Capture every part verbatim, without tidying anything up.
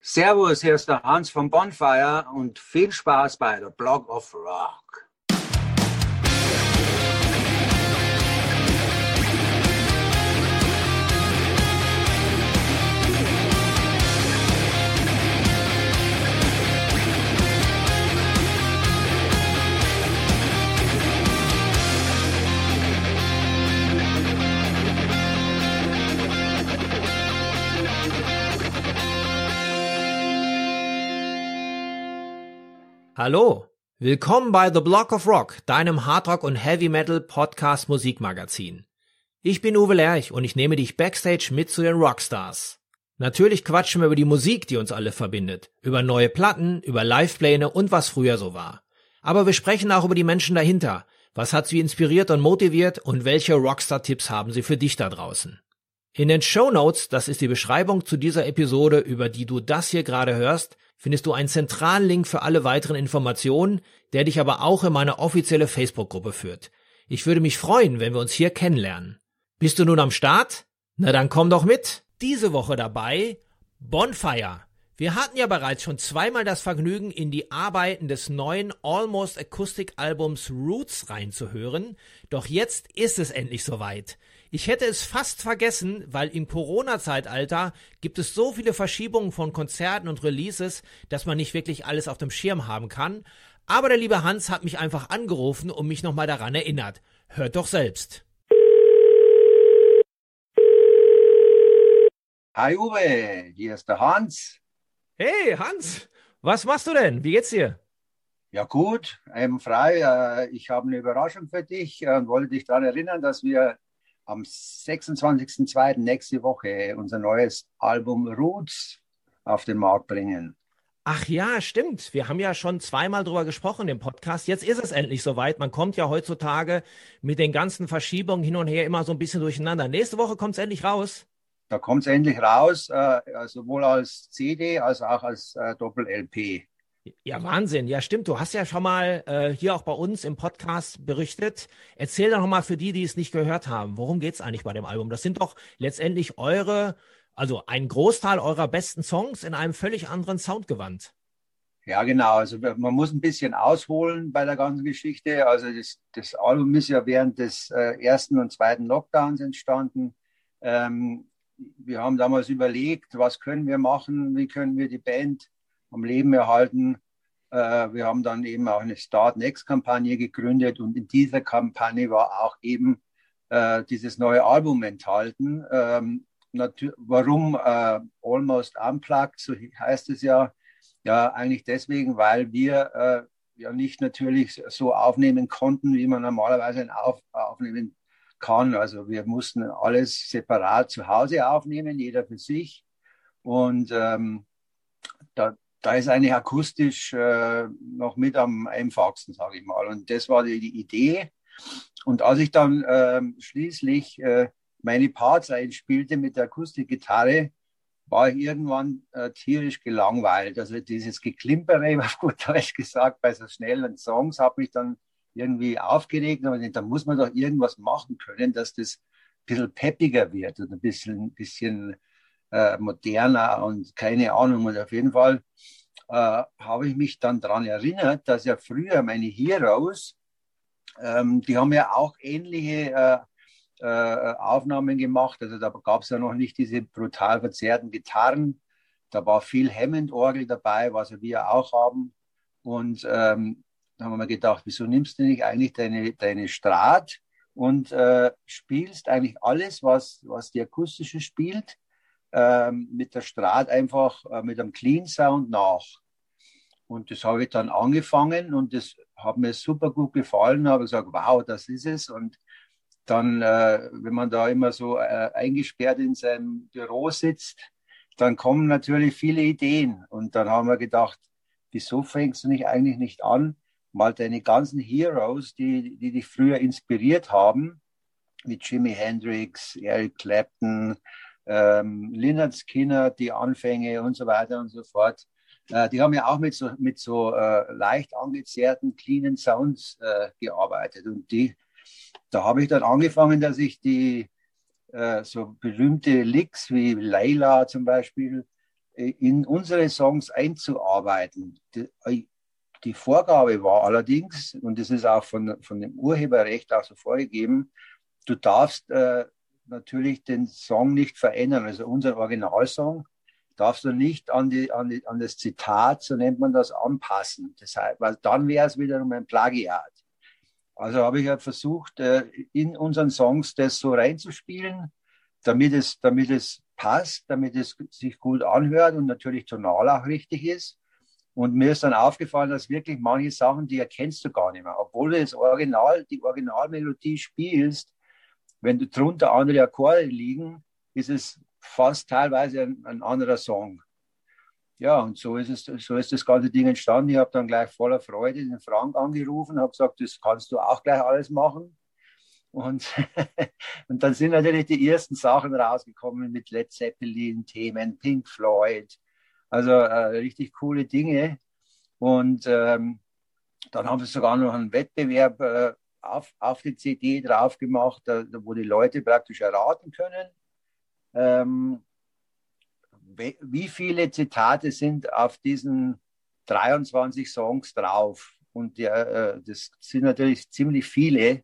Servus, hier ist der Hans von Bonfire und viel Spaß bei The Block of Rock. Hallo, willkommen bei The Block of Rock, deinem Hardrock- und Heavy-Metal-Podcast-Musikmagazin. Ich bin Uwe Lerch und ich nehme dich backstage mit zu den Rockstars. Natürlich quatschen wir über die Musik, die uns alle verbindet, über neue Platten, über Livepläne und was früher so war. Aber wir sprechen auch über die Menschen dahinter. Was hat sie inspiriert und motiviert und welche Rockstar-Tipps haben sie für dich da draußen? In den Shownotes, das ist die Beschreibung zu dieser Episode, über die du das hier gerade hörst, findest du einen zentralen Link für alle weiteren Informationen, der dich aber auch in meine offizielle Facebook-Gruppe führt. Ich würde mich freuen, wenn wir uns hier kennenlernen. Bist du nun am Start? Na dann komm doch mit! Diese Woche dabei Bonfire. Wir hatten ja bereits schon zweimal das Vergnügen, in die Arbeiten des neuen Almost Acoustic Albums Roots reinzuhören, doch jetzt ist es endlich soweit. Ich hätte es fast vergessen, weil im Corona-Zeitalter gibt es so viele Verschiebungen von Konzerten und Releases, dass man nicht wirklich alles auf dem Schirm haben kann. Aber der liebe Hans hat mich einfach angerufen und mich nochmal daran erinnert. Hört doch selbst. Hi Uwe, hier ist der Hans. Hey Hans, was machst du denn? Wie geht's dir? Ja gut, eben frei. Ich habe eine Überraschung für dich und wollte dich daran erinnern, dass wir am sechsundzwanzigsten zweiten nächste Woche unser neues Album Roots auf den Markt bringen. Ach ja, stimmt. Wir haben ja schon zweimal drüber gesprochen im Podcast. Jetzt ist es endlich soweit. Man kommt ja heutzutage mit den ganzen Verschiebungen hin und her immer so ein bisschen durcheinander. Nächste Woche kommt es endlich raus. Da kommt es endlich raus, äh, sowohl als C D als auch als äh, Doppel-L P. Ja, Wahnsinn. Ja, stimmt. Du hast ja schon mal äh, hier auch bei uns im Podcast berichtet. Erzähl doch noch mal für die, die es nicht gehört haben, worum geht es eigentlich bei dem Album? Das sind doch letztendlich eure, also ein Großteil eurer besten Songs in einem völlig anderen Soundgewand. Ja, genau. Also man muss ein bisschen ausholen bei der ganzen Geschichte. Also das, das Album ist ja während des äh, ersten und zweiten Lockdowns entstanden. Ähm, wir haben damals überlegt, was können wir machen, wie können wir die Band am Leben erhalten. Äh, wir haben dann eben auch eine Start-Next-Kampagne gegründet und in dieser Kampagne war auch eben äh, dieses neue Album enthalten. Ähm, warum äh, Almost Unplugged, so heißt es ja. Ja, eigentlich deswegen, weil wir äh, ja nicht natürlich so aufnehmen konnten, wie man normalerweise auf, aufnehmen kann. Also wir mussten alles separat zu Hause aufnehmen, jeder für sich. Und ähm, da Da ist eigentlich akustisch äh, noch mit am einfachsten, sage ich mal. Und das war die, die Idee. Und als ich dann äh, schließlich äh, meine Parts einspielte mit der Akustikgitarre, war ich irgendwann äh, tierisch gelangweilt. Also dieses Geklimpere, auf gut Deutsch gesagt, bei so schnellen Songs hat mich dann irgendwie aufgeregt. Aber da muss man doch irgendwas machen können, dass das ein bisschen peppiger wird und ein bisschen, ein bisschen Äh, moderner und keine Ahnung. Und auf jeden Fall äh, habe ich mich dann daran erinnert, dass ja früher meine Heroes, ähm, die haben ja auch ähnliche äh, äh, Aufnahmen gemacht. Also da gab es ja noch nicht diese brutal verzerrten Gitarren. Da war viel Hammond-Orgel dabei, was wir auch haben. Und ähm, da haben wir gedacht, wieso nimmst du nicht eigentlich deine, deine Strat und äh, spielst eigentlich alles, was, was die akustische spielt, Ähm, mit der Strat einfach äh, mit einem Clean Sound nach. Und das habe ich dann angefangen und das hat mir super gut gefallen. Habe gesagt, wow, das ist es. Und dann, äh, wenn man da immer so äh, eingesperrt in seinem Büro sitzt, dann kommen natürlich viele Ideen. Und dann haben wir gedacht, wieso fängst du nicht eigentlich nicht an, mal deine ganzen Heroes, die, die dich früher inspiriert haben, wie Jimi Hendrix, Eric Clapton, Ähm, Lynyrd Skynyrd, die Anfänge und so weiter und so fort. Äh, die haben ja auch mit so, mit so äh, leicht angezerrten, cleanen Sounds äh, gearbeitet. Und die, da habe ich dann angefangen, dass ich die äh, so berühmte Licks wie Layla zum Beispiel in unsere Songs einzuarbeiten. Die, die Vorgabe war allerdings, und das ist auch von, von dem Urheberrecht auch so vorgegeben, du darfst äh, natürlich den Song nicht verändern. Also unser Originalsong darfst du nicht an, die, an, die, an das Zitat, so nennt man das, anpassen. Das heißt, weil dann wäre es wiederum ein Plagiat. Also habe ich halt versucht, in unseren Songs das so reinzuspielen, damit es, damit es passt, damit es sich gut anhört und natürlich tonal auch richtig ist. Und mir ist dann aufgefallen, dass wirklich manche Sachen, die erkennst du gar nicht mehr. Obwohl du das Original, die Originalmelodie spielst, wenn du drunter andere Akkorde liegen, ist es fast teilweise ein, ein anderer Song. Ja, und so ist, es, so ist das ganze Ding entstanden. Ich habe dann gleich voller Freude den Frank angerufen, habe gesagt, das kannst du auch gleich alles machen. Und, und dann sind natürlich die ersten Sachen rausgekommen mit Led Zeppelin-Themen, Pink Floyd, also äh, richtig coole Dinge. Und ähm, dann haben wir sogar noch einen Wettbewerb äh, auf, auf die C D drauf gemacht, da, wo die Leute praktisch erraten können, ähm, wie viele Zitate sind auf diesen dreiundzwanzig Songs drauf. Und ja, äh, das sind natürlich ziemlich viele.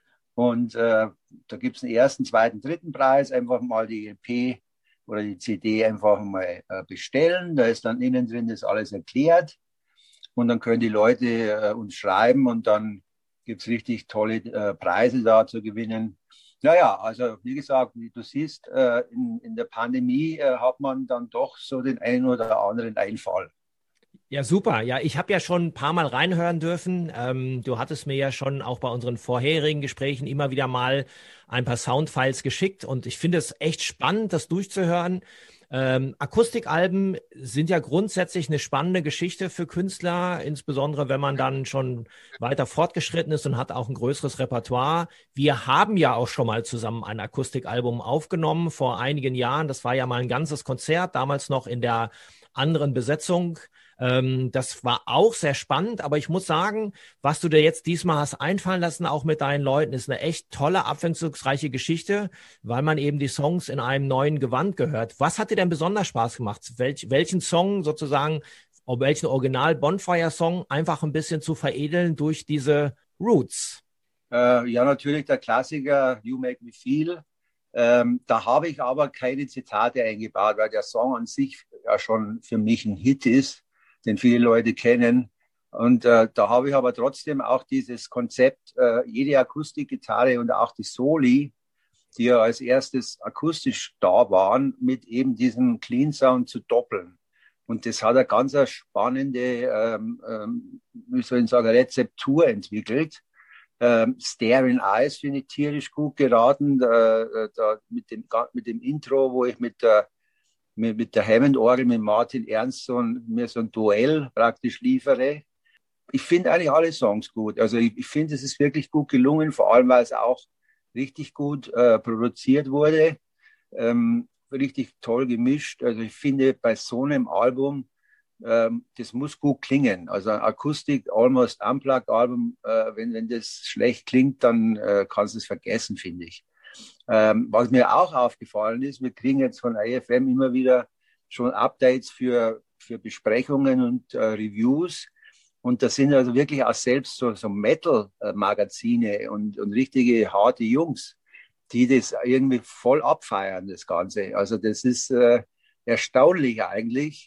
Und äh, da gibt es einen ersten, zweiten, dritten Preis. Einfach mal die E P oder die C D einfach mal äh, bestellen. Da ist dann innen drin das alles erklärt. Und dann können die Leute äh, uns schreiben und dann gibt es richtig tolle äh, Preise da zu gewinnen. Naja, also wie gesagt, wie du siehst, äh, in, in der Pandemie äh, hat man dann doch so den einen oder anderen Einfall. Ja, super. Ja, ich habe ja schon ein paar Mal reinhören dürfen. Ähm, du hattest mir ja schon auch bei unseren vorherigen Gesprächen immer wieder mal ein paar Soundfiles geschickt und ich finde es echt spannend, das durchzuhören. Ähm, Akustikalben sind ja grundsätzlich eine spannende Geschichte für Künstler, insbesondere wenn man dann schon weiter fortgeschritten ist und hat auch ein größeres Repertoire. Wir haben ja auch schon mal zusammen ein Akustikalbum aufgenommen vor einigen Jahren. Das war ja mal ein ganzes Konzert, damals noch in der anderen Besetzung. Ähm, das war auch sehr spannend, aber ich muss sagen, was du dir jetzt diesmal hast einfallen lassen, auch mit deinen Leuten, ist eine echt tolle, abwechslungsreiche Geschichte, weil man eben die Songs in einem neuen Gewand gehört. Was hat dir denn besonders Spaß gemacht? Welch, welchen Song sozusagen, welchen Original-Bonfire-Song einfach ein bisschen zu veredeln durch diese Roots? Äh, ja, natürlich der Klassiker You Make Me Feel. Ähm, da habe ich aber keine Zitate eingebaut, weil der Song an sich ja schon für mich ein Hit ist, den viele Leute kennen. Und äh, da habe ich aber trotzdem auch dieses Konzept, äh, jede Akustikgitarre und auch die Soli, die ja als erstes akustisch da waren, mit eben diesem Clean Sound zu doppeln. Und das hat eine ganz spannende, ähm, ähm, wie soll ich sagen, Rezeptur entwickelt. Ähm, Staring Eyes finde ich tierisch gut geraten, da, da mit, dem, mit dem Intro, wo ich mit der, mit, mit der Hammond-Orgel mit Martin Ernst so ein, mir so ein Duell praktisch liefere. Ich finde eigentlich alle Songs gut. Also ich, ich finde, es ist wirklich gut gelungen, vor allem, weil es auch richtig gut äh, produziert wurde, ähm, richtig toll gemischt. Also ich finde, bei so einem Album, ähm, das muss gut klingen. Also ein Akustik, Almost Unplugged Album, äh, wenn, wenn das schlecht klingt, dann äh, kannst du es vergessen, finde ich. Ähm, was mir auch aufgefallen ist, wir kriegen jetzt von I F M immer wieder schon Updates für, für Besprechungen und äh, Reviews. Und das sind also wirklich auch selbst so, so Metal-Magazine und, und richtige harte Jungs, die das irgendwie voll abfeiern, das Ganze. Also das ist äh, erstaunlich eigentlich.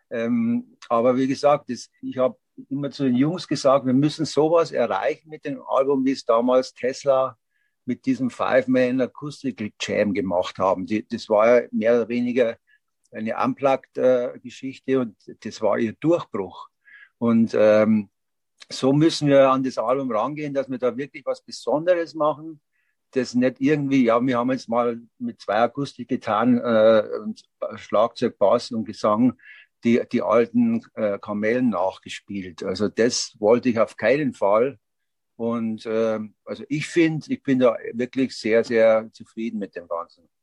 Ähm, aber wie gesagt, das, ich habe immer zu den Jungs gesagt, wir müssen sowas erreichen mit dem Album, wie es damals Tesla mit diesem Five-Man Acoustical Jam gemacht haben. Die, das war ja mehr oder weniger eine Unplugged-Geschichte äh, und das war ihr Durchbruch. Und ähm, so müssen wir an das Album rangehen, dass wir da wirklich was Besonderes machen, das nicht irgendwie, ja, wir haben jetzt mal mit zwei Akustikgitarren äh, und Schlagzeug, Bass und Gesang die, die alten äh, Kamellen nachgespielt. Also das wollte ich auf keinen Fall. Und äh, also ich finde, ich bin da wirklich sehr, sehr zufrieden mit dem Ganzen.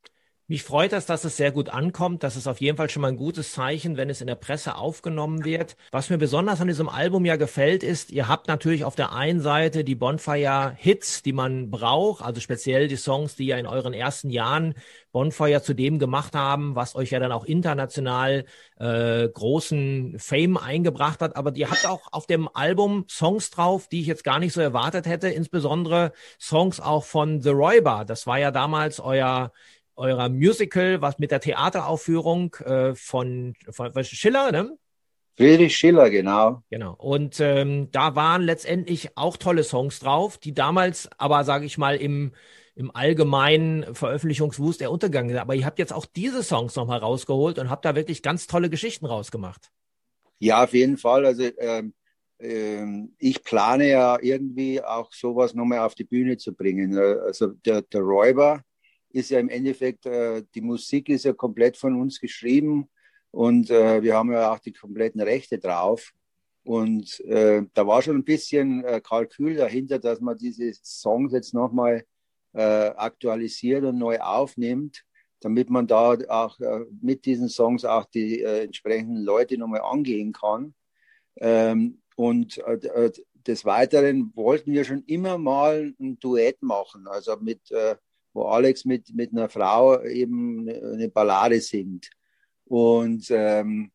Mich freut das, dass es sehr gut ankommt. Das ist auf jeden Fall schon mal ein gutes Zeichen, wenn es in der Presse aufgenommen wird. Was mir besonders an diesem Album ja gefällt, ist, ihr habt natürlich auf der einen Seite die Bonfire-Hits, die man braucht, also speziell die Songs, die ja in euren ersten Jahren Bonfire zu dem gemacht haben, was euch ja dann auch international äh, großen Fame eingebracht hat. Aber ihr habt auch auf dem Album Songs drauf, die ich jetzt gar nicht so erwartet hätte, insbesondere Songs auch von The Räuber. Das war ja damals euer eurer Musical, was mit der Theateraufführung äh, von, von, von Schiller, ne? Friedrich Schiller, genau. Genau. Und ähm, da waren letztendlich auch tolle Songs drauf, die damals aber, sage ich mal, im, im allgemeinen Veröffentlichungswust eher untergegangen sind. Aber ihr habt jetzt auch diese Songs nochmal rausgeholt und habt da wirklich ganz tolle Geschichten rausgemacht. Ja, auf jeden Fall. Also ähm, ähm, ich plane ja irgendwie auch sowas nochmal auf die Bühne zu bringen. Also der, der Räuber ist ja im Endeffekt, äh, die Musik ist ja komplett von uns geschrieben und äh, wir haben ja auch die kompletten Rechte drauf. Und äh, da war schon ein bisschen äh, Kalkül dahinter, dass man diese Songs jetzt nochmal äh, aktualisiert und neu aufnimmt, damit man da auch äh, mit diesen Songs auch die äh, entsprechenden Leute nochmal angehen kann. Ähm, und äh, des Weiteren wollten wir schon immer mal ein Duett machen, also mit, äh, wo Alex mit, mit einer Frau eben eine Ballade singt. Und ähm,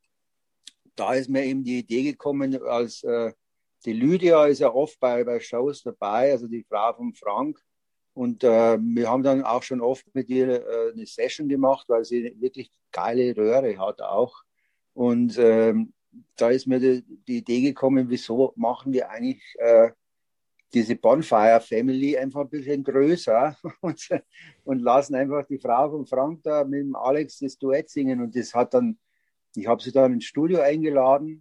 da ist mir eben die Idee gekommen, als äh, die Lydia ist ja oft bei, bei Shows dabei, also die Frau von Frank. Und äh, wir haben dann auch schon oft mit ihr äh, eine Session gemacht, weil sie wirklich geile Röhre hat auch. Und ähm, da ist mir die, die Idee gekommen, wieso machen wir eigentlich äh, diese Bonfire Family einfach ein bisschen größer und, und lassen einfach die Frau von Frank da mit dem Alex das Duett singen. Und das hat dann, ich habe sie dann ins Studio eingeladen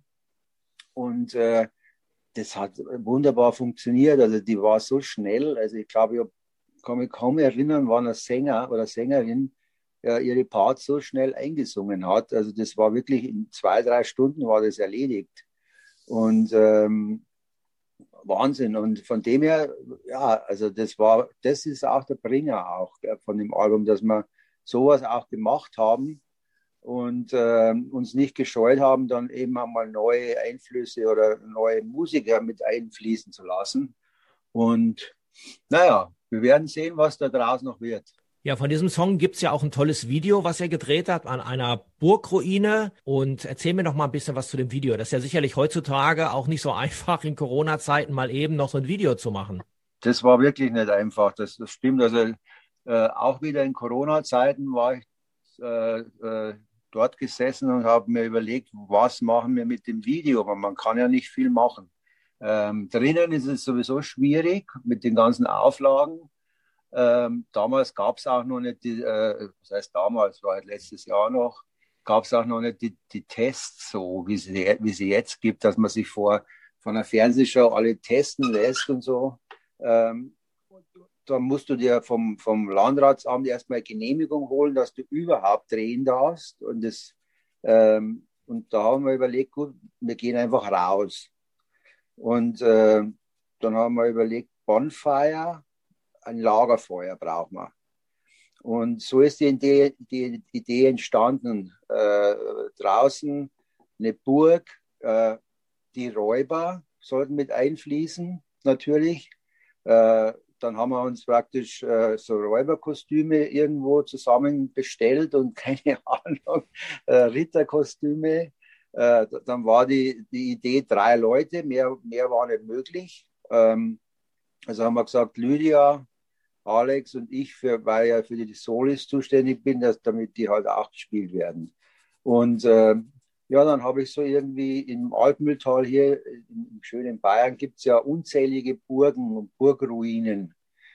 und äh, das hat wunderbar funktioniert. Also die war so schnell. Also ich glaube, ich kann mich kaum erinnern, wann ein Sänger oder Sängerin äh, ihre Parts so schnell eingesungen hat. Also das war wirklich in zwei, drei Stunden war das erledigt. Und ähm, Wahnsinn. Und von dem her, ja, also das war, das ist auch der Bringer auch äh, von dem Album, dass wir sowas auch gemacht haben und äh, uns nicht gescheut haben, dann eben einmal neue Einflüsse oder neue Musiker mit einfließen zu lassen. Und naja, wir werden sehen, was da draus noch wird. Ja, von diesem Song gibt's ja auch ein tolles Video, was er gedreht hat an einer Burgruine. Und erzähl mir doch mal ein bisschen was zu dem Video. Das ist ja sicherlich heutzutage auch nicht so einfach, in Corona-Zeiten mal eben noch so ein Video zu machen. Das war wirklich nicht einfach. Das, das stimmt. Also äh, auch wieder in Corona-Zeiten war ich äh, äh, dort gesessen und habe mir überlegt, was machen wir mit dem Video? Aber man kann ja nicht viel machen. Ähm, drinnen ist es sowieso schwierig mit den ganzen Auflagen. Ähm, damals gab es auch noch nicht die, äh, was heißt damals, war halt letztes Jahr noch, gab es auch noch nicht die, die Tests so, wie sie, wie sie jetzt gibt, dass man sich vor von einer Fernsehshow alle testen lässt und so. Ähm, da musst du dir vom, vom Landratsamt erstmal Genehmigung holen, dass du überhaupt drehen darfst. Und, das, ähm, und da haben wir überlegt, gut, wir gehen einfach raus. Und äh, dann haben wir überlegt, Bonfire, ein Lagerfeuer braucht man. Und so ist die Idee, die Idee entstanden. Äh, draußen eine Burg, äh, die Räuber sollten mit einfließen, natürlich. Äh, dann haben wir uns praktisch äh, so Räuberkostüme irgendwo zusammen bestellt und keine Ahnung, äh, Ritterkostüme. Äh, dann war die, die Idee drei Leute, mehr, mehr war nicht möglich. Ähm, also haben wir gesagt, Lydia, Alex und ich, für, weil ja für die Solis zuständig bin, dass, damit die halt auch gespielt werden. Und äh, ja, dann habe ich so irgendwie im Altmühltal hier im schönen Bayern gibt es ja unzählige Burgen und Burgruinen.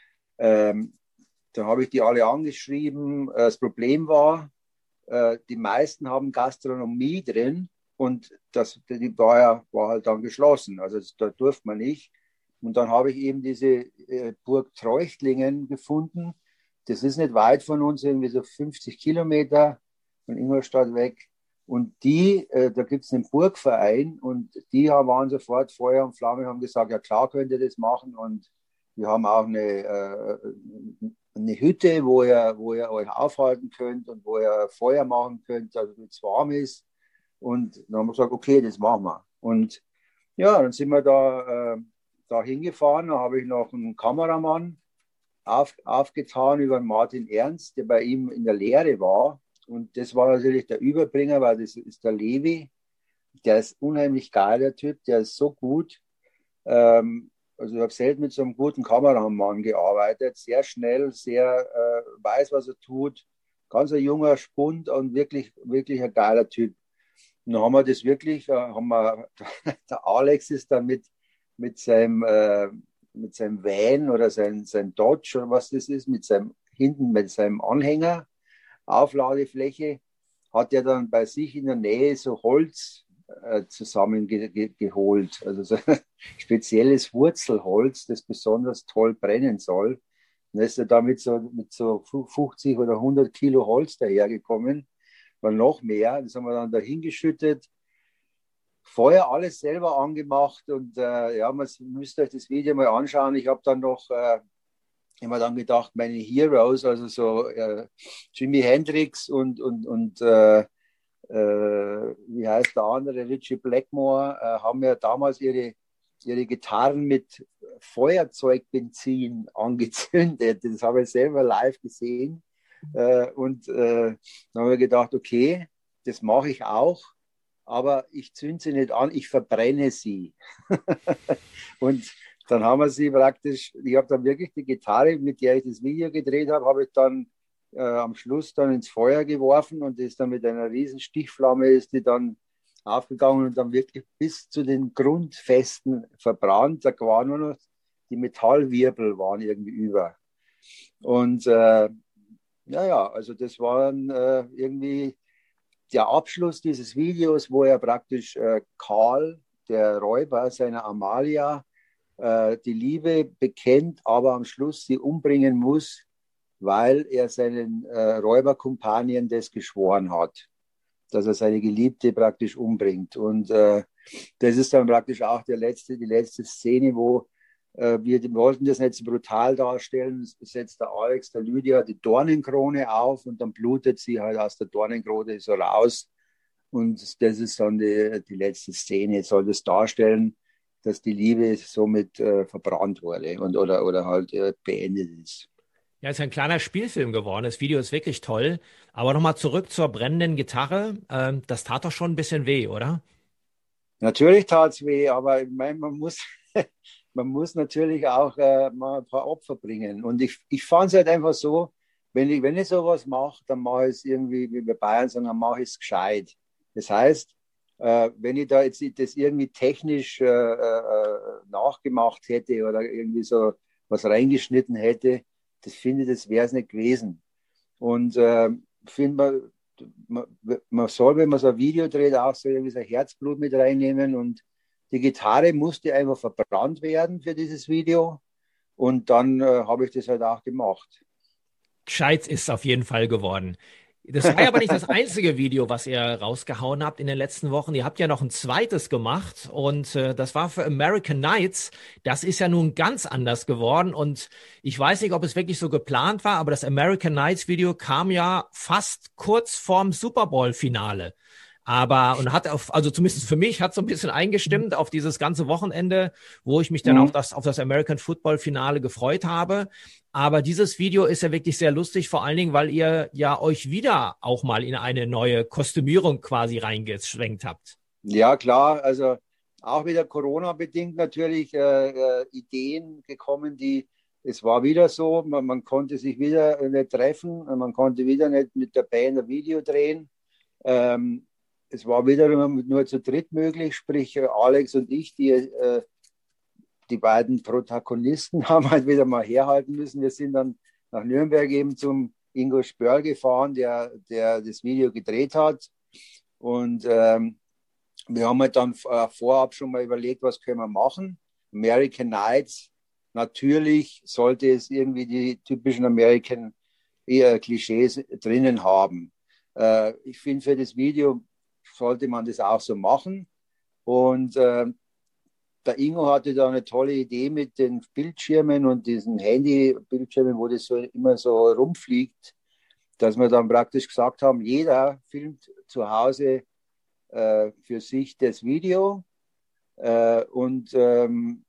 Ähm, da habe ich die alle angeschrieben. Das Problem war, äh, die meisten haben Gastronomie drin und das, die war, ja, war halt dann geschlossen. Also das, da durfte man nicht. Und dann habe ich eben diese äh, Burg Treuchtlingen gefunden. Das ist nicht weit von uns, irgendwie so fünfzig Kilometer von Ingolstadt weg. Und die, äh, da gibt es einen Burgverein und die waren sofort Feuer und Flamme, haben gesagt, ja klar könnt ihr das machen. Und wir haben auch eine, äh, eine Hütte, wo ihr, wo ihr euch aufhalten könnt und wo ihr Feuer machen könnt, also wenn es warm ist. Und dann haben wir gesagt, okay, das machen wir. Und ja, dann sind wir da, äh, da hingefahren. Da habe ich noch einen Kameramann auf, aufgetan über Martin Ernst, der bei ihm in der Lehre war. Und das war natürlich der Überbringer, weil das ist der Levi. Der ist unheimlich geil, der Typ, der ist so gut. Ähm, also ich habe selten mit so einem guten Kameramann gearbeitet, sehr schnell, sehr äh, weiß, was er tut. Ganz ein junger Spund und wirklich, wirklich ein geiler Typ. Und dann haben wir das wirklich, äh, haben wir, der Alex ist dann mit, mit seinem, äh, mit seinem Van oder sein, sein Dodge oder was das ist, mit seinem, hinten mit seinem Anhänger, Aufladefläche, hat er dann bei sich in der Nähe so Holz äh, zusammengeholt. Also so ein spezielles Wurzelholz, das besonders toll brennen soll. Und dann ist er da mit so, mit so fünfzig oder hundert Kilo Holz dahergekommen. War noch mehr. Das haben wir dann da hingeschüttet. Feuer alles selber angemacht und äh, ja, man müsst euch das Video mal anschauen. Ich habe dann noch äh, immer dann gedacht, meine Heroes, also so äh, Jimi Hendrix und, und, und äh, äh, wie heißt der andere, Richie Blackmore, äh, haben ja damals ihre, ihre Gitarren mit Feuerzeugbenzin angezündet. Das habe ich selber live gesehen. Äh, und äh, dann habe ich gedacht, okay, das mache ich auch, aber ich zünde sie nicht an, ich verbrenne sie. Und dann haben wir sie praktisch, ich habe dann wirklich die Gitarre, mit der ich das Video gedreht habe, habe ich dann äh, am Schluss dann ins Feuer geworfen und ist dann mit einer riesen Stichflamme ist die dann aufgegangen und dann wirklich bis zu den Grundfesten verbrannt. Da waren nur noch die Metallwirbel waren irgendwie über. Und äh, ja, ja, also das war dann äh, irgendwie der Abschluss dieses Videos, wo er praktisch äh, Karl, der Räuber seiner Amalia, äh, die Liebe bekennt, aber am Schluss sie umbringen muss, weil er seinen äh, Räuberkumpanien das geschworen hat, dass er seine Geliebte praktisch umbringt. Und äh, das ist dann praktisch auch der letzte, die letzte Szene, wo äh, wir wollten das nicht so brutal darstellen. Es setzt der Alex, der Lydia die Dornenkrone auf und dann blutet sie halt aus der Dornenkrone so raus. Und das ist dann die, die letzte Szene. Soll das darstellen, dass die Liebe somit äh, verbrannt wurde und, oder, oder halt äh, beendet ist. Ja, ist ein kleiner Spielfilm geworden. Das Video ist wirklich toll. Aber nochmal zurück zur brennenden Gitarre. Ähm, das tat doch schon ein bisschen weh, oder? Natürlich tat es weh, aber ich meine, man muss, man muss natürlich auch äh, mal ein paar Opfer bringen. Und ich, ich fand es halt einfach so, wenn ich, wenn ich sowas mache, dann mache ich es irgendwie, wie wir Bayern sagen, dann mache ich es gescheit. Das heißt, äh, wenn ich da jetzt das irgendwie technisch äh, äh, nachgemacht hätte oder irgendwie so was reingeschnitten hätte, das finde ich, das wäre es nicht gewesen. Und äh, finde man, man, man soll, wenn man so ein Video dreht, auch so irgendwie sein Herzblut mit reinnehmen. Und die Gitarre musste einfach verbrannt werden für dieses Video. Und dann äh, habe ich das halt auch gemacht. Gescheit ist auf jeden Fall geworden. Das war ja aber nicht das einzige Video, was ihr rausgehauen habt in den letzten Wochen. Ihr habt ja noch ein zweites gemacht und äh, das war für American Nights. Das ist ja nun ganz anders geworden und ich weiß nicht, ob es wirklich so geplant war, aber das American Nights Video kam ja fast kurz vorm Super Bowl Finale. Aber, und hat auf, also zumindest für mich, hat so ein bisschen eingestimmt auf dieses ganze Wochenende, wo ich mich dann Mhm. auf das, auf das American Football Finale gefreut habe. Aber dieses Video ist ja wirklich sehr lustig, vor allen Dingen, weil ihr ja euch wieder auch mal in eine neue Kostümierung quasi reingeschwenkt habt. Ja, klar, also auch wieder Corona-bedingt natürlich äh, äh, Ideen gekommen, die, es war wieder so, man, man konnte sich wieder nicht treffen, man konnte wieder nicht mit der Band ein Video drehen. Ähm, es war wieder nur zu dritt möglich, sprich Alex und ich, die, äh, die beiden Protagonisten haben halt wieder mal herhalten müssen. Wir sind dann nach Nürnberg eben zum Ingo Spörl gefahren, der, der das Video gedreht hat. Und ähm, wir haben halt dann äh, vorab schon mal überlegt, was können wir machen. American Nights, natürlich sollte es irgendwie die typischen American äh, Klischees drinnen haben. Äh, ich finde, für das Video sollte man das auch so machen. Und äh, der Ingo hatte da eine tolle Idee mit den Bildschirmen und diesen Handy-Bildschirmen, wo das so immer so rumfliegt, dass wir dann praktisch gesagt haben, jeder filmt zu Hause äh, für sich das Video äh, und ähm,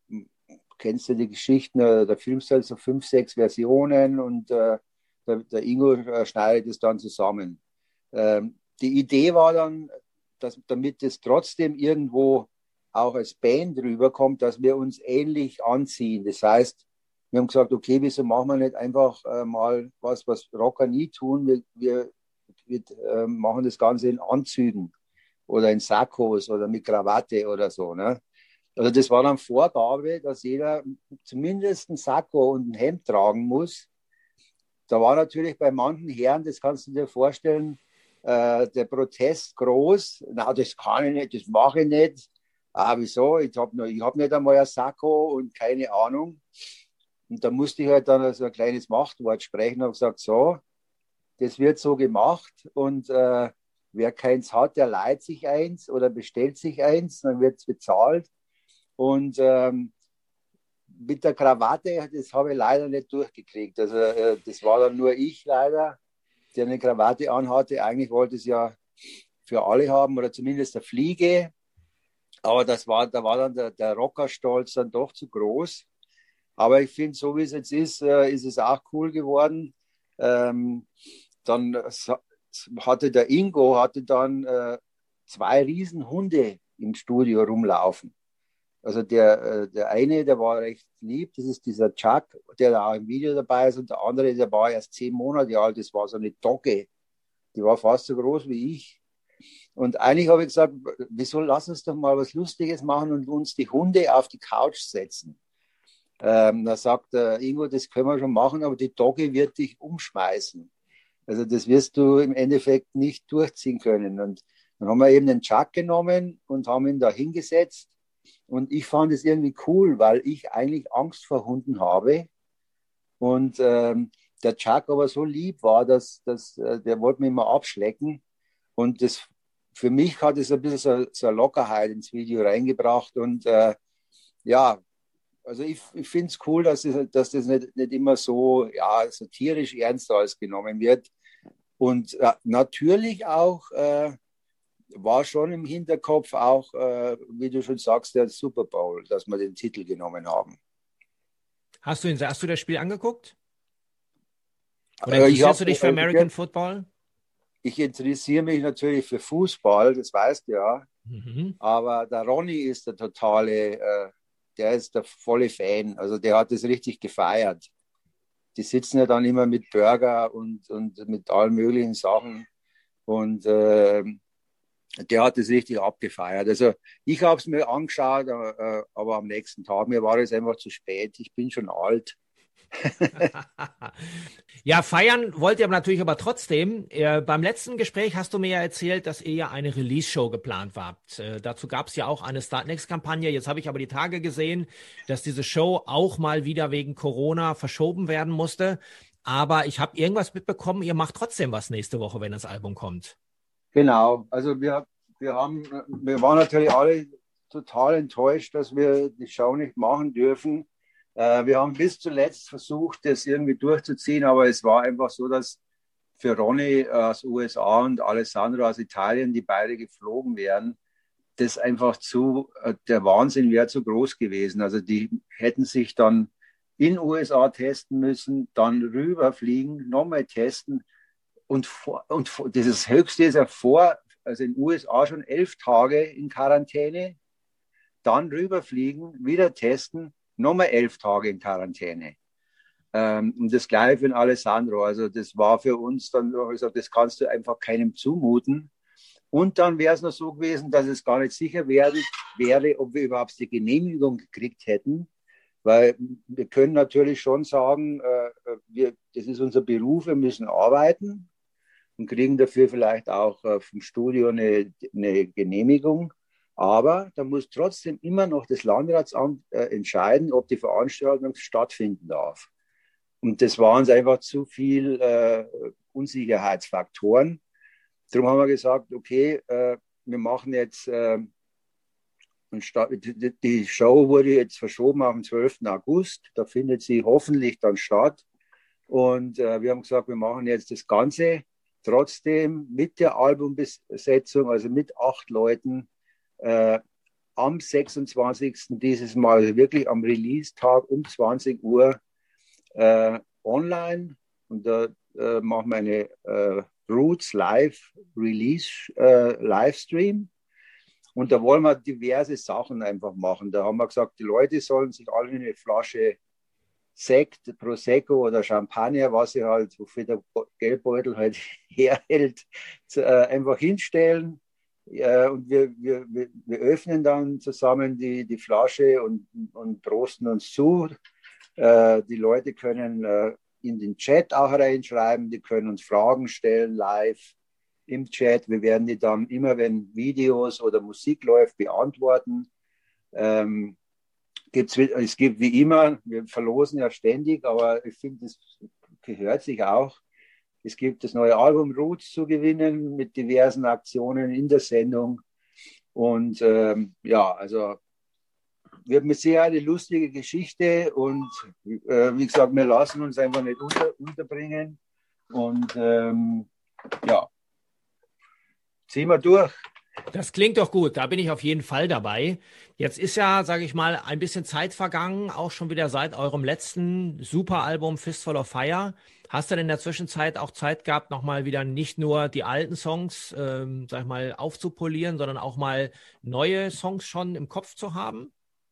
kennst du die Geschichten, äh, da filmst du halt so fünf, sechs Versionen und äh, der, der Ingo äh, schneidet es dann zusammen. Ähm, die Idee war dann, dass, damit es trotzdem irgendwo auch als Band rüberkommt, dass wir uns ähnlich anziehen. Das heißt, wir haben gesagt, okay, wieso machen wir nicht einfach äh, mal was, was Rocker nie tun? Wir, wir, wir äh, machen das Ganze in Anzügen oder in Sakkos oder mit Krawatte oder so. Ne? Also das war dann Vorgabe, dass jeder zumindest ein Sakko und ein Hemd tragen muss. Da war natürlich bei manchen Herren, das kannst du dir vorstellen, äh, der Protest groß. Na, das kann ich nicht, das mache ich nicht. Ah, wieso? Ich habe hab nicht einmal ein Sakko und keine Ahnung. Und da musste ich halt dann so ein kleines Machtwort sprechen und gesagt, so, das wird so gemacht und äh, wer keins hat, der leiht sich eins oder bestellt sich eins, dann wird es bezahlt. Und ähm, mit der Krawatte, das habe ich leider nicht durchgekriegt. Also äh, das war dann nur ich leider, der eine Krawatte anhatte. Eigentlich wollte es ja für alle haben oder zumindest der Fliege. Aber das war, da war dann der, der Rockerstolz dann doch zu groß. Aber ich finde, so wie es jetzt ist, äh, ist es auch cool geworden. Ähm, dann hatte der Ingo hatte dann äh, zwei Riesenhunde im Studio rumlaufen. Also der, der eine, der war recht lieb, das ist dieser Chuck, der da auch im Video dabei ist, und der andere, der war erst zehn Monate alt, das war so eine Dogge, die war fast so groß wie ich. Und eigentlich habe ich gesagt, wieso lass uns doch mal was Lustiges machen und uns die Hunde auf die Couch setzen. Ähm, da sagt der Ingo, das können wir schon machen, aber die Dogge wird dich umschmeißen. Also das wirst du im Endeffekt nicht durchziehen können. Und dann haben wir eben den Chuck genommen und haben ihn da hingesetzt. Und ich fand es irgendwie cool, weil ich eigentlich Angst vor Hunden habe. Und ähm, der Chuck aber so lieb war, dass, dass äh, der wollte mich immer abschlecken. Und das, für mich hat es ein bisschen so, so eine Lockerheit ins Video reingebracht. Und äh, ja, also ich, ich finde es cool, dass, es, dass das nicht, nicht immer so, ja, so tierisch ernst alles genommen wird. Und äh, natürlich auch äh, war schon im Hinterkopf auch, äh, wie du schon sagst, der Super Bowl, dass wir den Titel genommen haben. Hast du, ihn, hast du das Spiel angeguckt? Oder Äh, ich interessierst hab, du dich für äh, American Football? Ich interessiere mich natürlich für Fußball, das weißt du ja. Mhm. Aber der Ronny ist der totale, äh, der ist der volle Fan. Also der hat das richtig gefeiert. Die sitzen ja dann immer mit Burger und, und mit allen möglichen Sachen. Und äh, der hat das richtig abgefeiert. Also ich habe es mir angeschaut, äh, aber am nächsten Tag, mir war es einfach zu spät. Ich bin schon alt. Ja, feiern wollt ihr aber natürlich aber trotzdem. Äh, beim letzten Gespräch hast du mir ja erzählt, dass ihr ja eine Release-Show geplant habt. Äh, dazu gab es ja auch eine Startnext-Kampagne. Jetzt habe ich aber die Tage gesehen, dass diese Show auch mal wieder wegen Corona verschoben werden musste. Aber ich habe irgendwas mitbekommen, ihr macht trotzdem was nächste Woche, wenn das Album kommt. Genau, also wir, wir, haben, wir waren natürlich alle total enttäuscht, dass wir die Show nicht machen dürfen. Äh, wir haben bis zuletzt versucht, das irgendwie durchzuziehen, aber es war einfach so, dass für Ronny aus U S A und Alessandro aus Italien, die beide geflogen wären, das einfach zu, äh, der Wahnsinn wäre zu groß gewesen. Also die hätten sich dann in U S A testen müssen, dann rüberfliegen, nochmal testen. Und, vor, und vor, das Höchste ist ja vor, also in den U S A schon elf Tage in Quarantäne, dann rüberfliegen, wieder testen, nochmal elf Tage in Quarantäne. Ähm, und das Gleiche für den Alessandro. Also das war für uns dann, also das kannst du einfach keinem zumuten. Und dann wäre es noch so gewesen, dass es gar nicht sicher wäre, wäre, ob wir überhaupt die Genehmigung gekriegt hätten. Weil wir können natürlich schon sagen, äh, wir, das ist unser Beruf, wir müssen arbeiten und kriegen dafür vielleicht auch äh, vom Studio eine, eine Genehmigung. Aber da muss trotzdem immer noch das Landratsamt äh, entscheiden, ob die Veranstaltung stattfinden darf. Und das waren uns einfach zu viel äh, Unsicherheitsfaktoren. Darum haben wir gesagt, okay, äh, wir machen jetzt äh, und die Show wurde jetzt verschoben auf den zwölften August. Da findet sie hoffentlich dann statt. Und äh, wir haben gesagt, wir machen jetzt das Ganze trotzdem mit der Albumbesetzung, also mit acht Leuten, äh, am sechsundzwanzigsten dieses Mal, wirklich am Release-Tag um zwanzig Uhr äh, online. Und da äh, machen wir eine äh, Roots Live Release äh, Livestream. Und da wollen wir diverse Sachen einfach machen. Da haben wir gesagt, die Leute sollen sich alle eine Flasche Sekt, Prosecco oder Champagner, was sie halt, wofür der Geldbeutel halt herhält, äh, einfach hinstellen. Äh, und wir, wir, wir öffnen dann zusammen die, die Flasche und, und prosten uns zu. Äh, die Leute können äh, in den Chat auch reinschreiben, die können uns Fragen stellen live im Chat. Wir werden die dann immer, wenn Videos oder Musik läuft, beantworten. Ähm, gibt's, es gibt wie immer, wir verlosen ja ständig, aber ich finde, das gehört sich auch. Es gibt das neue Album Roots zu gewinnen mit diversen Aktionen in der Sendung. Und ähm, ja, also wird mit sehr eine lustige Geschichte und äh, wie gesagt, wir lassen uns einfach nicht unter, unterbringen. Und ähm, ja, ziehen wir durch. Das klingt doch gut, da bin ich auf jeden Fall dabei. Jetzt ist ja, sage ich mal, ein bisschen Zeit vergangen, auch schon wieder seit eurem letzten Superalbum Fistful of Fire. Hast du denn in der Zwischenzeit auch Zeit gehabt, nochmal wieder nicht nur die alten Songs, ähm, sag ich mal, aufzupolieren, sondern auch mal neue Songs schon im Kopf zu haben?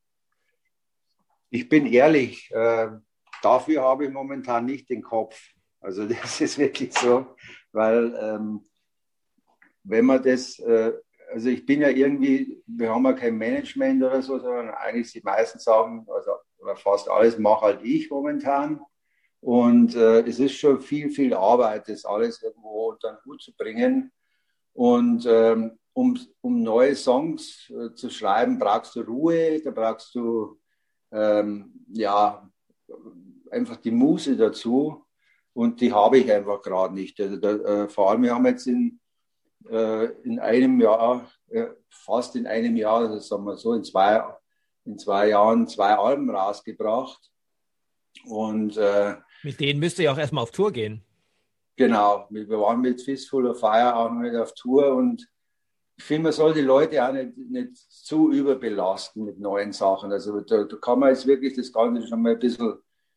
Ich bin ehrlich, äh, dafür habe ich momentan nicht den Kopf. Also das ist wirklich so, weil ähm, wenn man das, äh, also ich bin ja irgendwie, wir haben ja kein Management oder so, sondern eigentlich die meisten Sachen, also oder fast alles mache halt ich momentan. Und äh, es ist schon viel, viel Arbeit, das alles irgendwo unter den Hut zu bringen. Und ähm, um, um neue Songs äh, zu schreiben, brauchst du Ruhe, da brauchst du ähm, ja einfach die Muße dazu. Und die habe ich einfach gerade nicht. Also da, äh, vor allem, wir haben jetzt in, äh, in einem Jahr, äh, fast in einem Jahr, also sagen wir so, in zwei, in zwei Jahren zwei Alben rausgebracht. Und äh, mit denen müsst ihr ja auch erstmal auf Tour gehen. Genau, wir waren mit Fistful of Fire auch noch nicht auf Tour und ich finde, man soll die Leute auch nicht, nicht zu überbelasten mit neuen Sachen. Also da, da kann man jetzt wirklich das Ganze schon mal ein bisschen,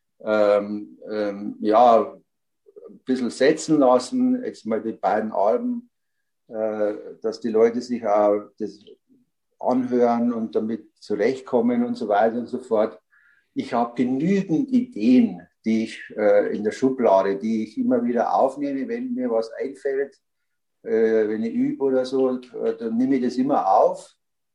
ähm, ähm, ja, ein bisschen setzen lassen, jetzt mal die beiden Alben, äh, dass die Leute sich auch das anhören und damit zurechtkommen und so weiter und so fort. Ich habe genügend Ideen, die ich äh, in der Schublade, die ich immer wieder aufnehme, wenn mir was einfällt, äh, wenn ich übe oder so, äh, dann nehme ich das immer auf.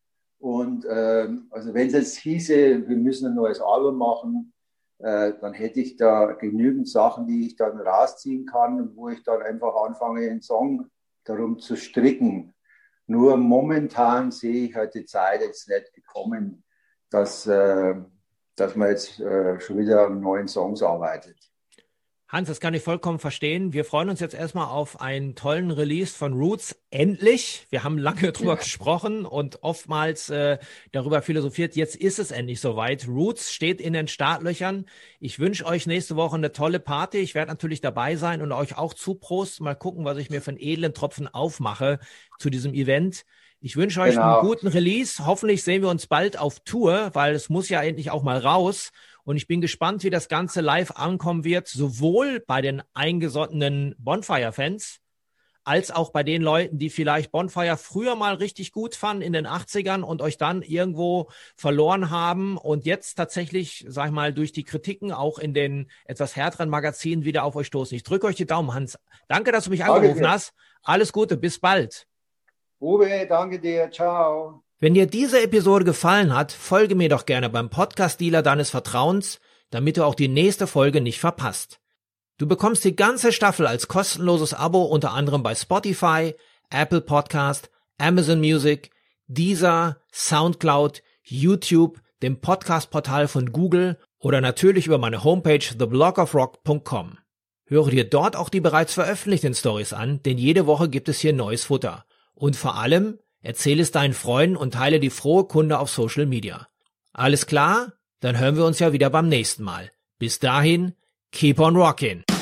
Und äh, also wenn es jetzt hieße, wir müssen ein neues Album machen, äh, dann hätte ich da genügend Sachen, die ich dann rausziehen kann und wo ich dann einfach anfange, einen Song darum zu stricken. Nur momentan sehe ich halt die Zeit jetzt nicht gekommen, dass äh, dass man jetzt äh, schon wieder an neuen Songs arbeitet. Hans, das kann ich vollkommen verstehen. Wir freuen uns jetzt erstmal auf einen tollen Release von Roots. Endlich! Wir haben lange drüber ja. gesprochen und oftmals äh, darüber philosophiert. Jetzt ist es endlich soweit. Roots steht in den Startlöchern. Ich wünsche euch nächste Woche eine tolle Party. Ich werde natürlich dabei sein und euch auch zuprosten. Mal gucken, was ich mir für einen edlen Tropfen aufmache zu diesem Event. Ich wünsche euch genau. einen guten Release. Hoffentlich sehen wir uns bald auf Tour, weil es muss ja endlich auch mal raus. Und ich bin gespannt, wie das Ganze live ankommen wird, sowohl bei den eingesottenen Bonfire-Fans, als auch bei den Leuten, die vielleicht Bonfire früher mal richtig gut fanden in den achtzigern und euch dann irgendwo verloren haben und jetzt tatsächlich, sag ich mal, durch die Kritiken auch in den etwas härteren Magazinen wieder auf euch stoßen. Ich drücke euch die Daumen, Hans. Danke, dass du mich angerufen Danke. hast. Alles Gute, bis bald. Uwe, danke dir. Ciao. Wenn dir diese Episode gefallen hat, folge mir doch gerne beim Podcast-Dealer deines Vertrauens, damit du auch die nächste Folge nicht verpasst. Du bekommst die ganze Staffel als kostenloses Abo unter anderem bei Spotify, Apple Podcast, Amazon Music, Deezer, Soundcloud, YouTube, dem Podcast-Portal von Google oder natürlich über meine Homepage the blog of rock punkt com. Höre dir dort auch die bereits veröffentlichten Stories an, denn jede Woche gibt es hier neues Futter. Und vor allem, erzähle es deinen Freunden und teile die frohe Kunde auf Social Media. Alles klar? Dann hören wir uns ja wieder beim nächsten Mal. Bis dahin, keep on rockin'!